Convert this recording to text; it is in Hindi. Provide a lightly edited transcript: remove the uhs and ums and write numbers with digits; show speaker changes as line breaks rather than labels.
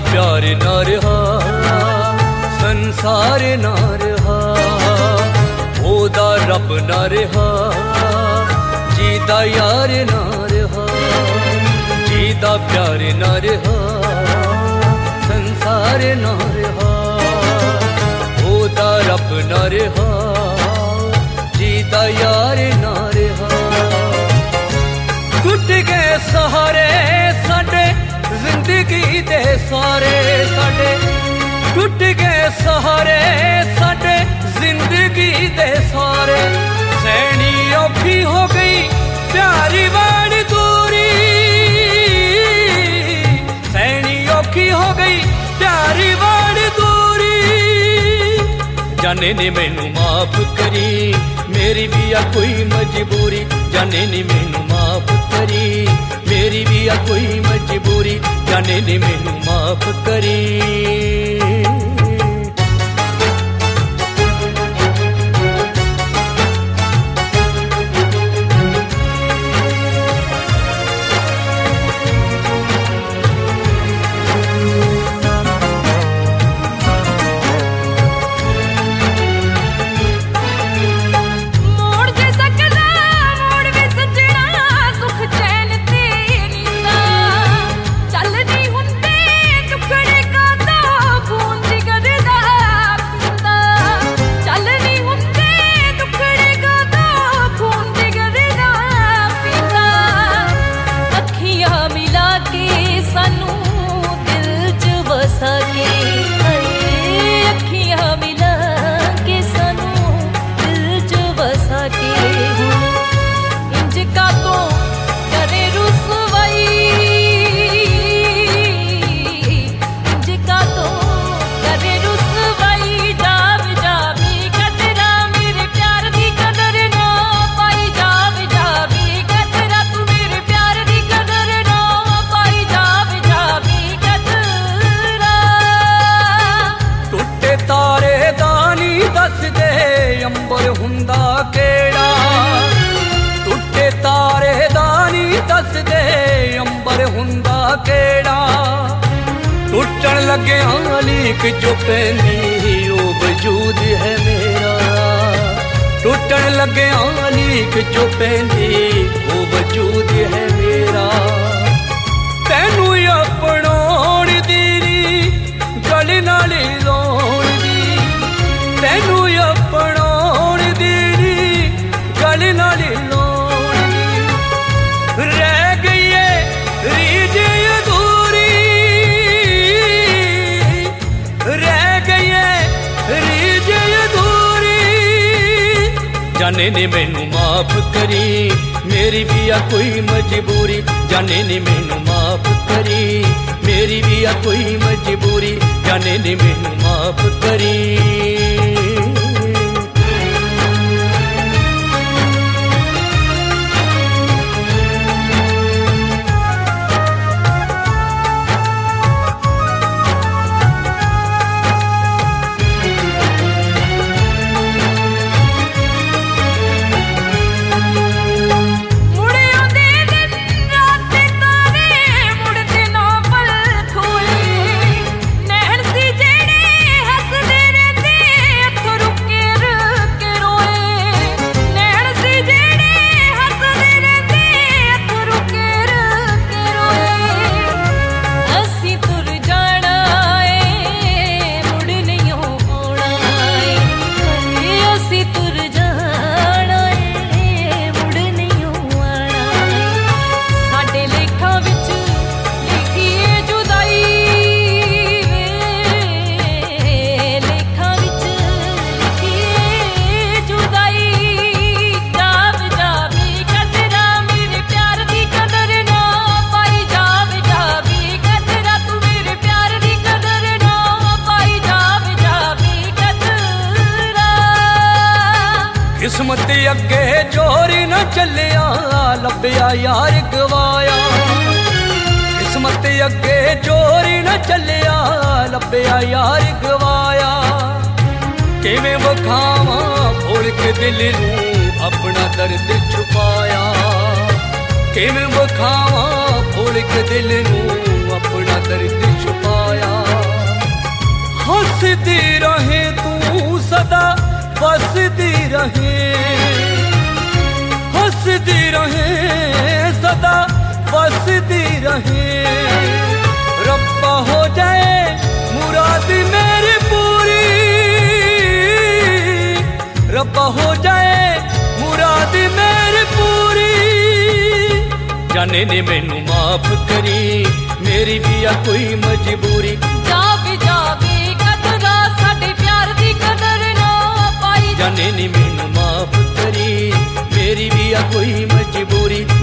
प्यार ना रहा संसार ना रहा, ओदा रब ना रहा जीदा यार ना रहा, जीदा प्यार ना रहा संसार ना रहा, ओदा रब ना रहा जीदा यार ना रहा। टुट गए सहारे साडे जिंदगी दे सारे, साडे टुट गए सहारे साडे जिंदगी दे सारे, सैनी औखी हो गई प्यारी वाली दूरी, सैनी औखी हो गई प्यारी वाली दूरी। जाने ने मैनू माफ करी मेरी भी आ कोई मजबूरी, जाने ने मैनू माफ करी मेरी भी आ कोई मजबूरी, जाने ने मैनू माफ करी। अंबर हुंदा केड़ा टुटे तारे दानी दस दे, अंबर हुंदा केड़ा टुटन लगे लीक जो पैंदी ओ वजूद है मेरा, टुटन लगे लीक जो पैंदी ओ वजूद है मेरा। तैनू अपनोण दी गल नाल रोण दी, तैनू अपनोण दी गल नाल रोण दी, रह गई है रीज अधूरी, रह गई है रीज अधूरी। जाने ने मैनू माफ करी मेरी भी आ कोई मजबूरी, जाने ने मैनू माफ करी मेरी भी आ कोई मजबूरी, जाने ने मैनू माफ करी। किस्मत अगे जोरी न चलिया लभया यार गवाया, किस्मत अगे जोरी न चलिया लभया यार गवाया। किवें वखावां खोल के दिल नूं अपना दर्द छुपाया, किवें वखावां खोल के दिल नूं अपना ना दर्द छुपाया। हंसती रहे तू सदा बसती रहे, हंसती रहे सदा बसती रहे। रब्बा हो जाए मुराद मेरी पूरी, रब्बा हो जाए मुराद मेरी पूरी। जाने ने मैनू माफ करी, मेरी भी आ कोई मजबूरी।
जावे कदरा साडे प्यार दी कदर ना पाई।
जाने ने मैनू माफ करी, मेरी भी आ कोई मजबूरी।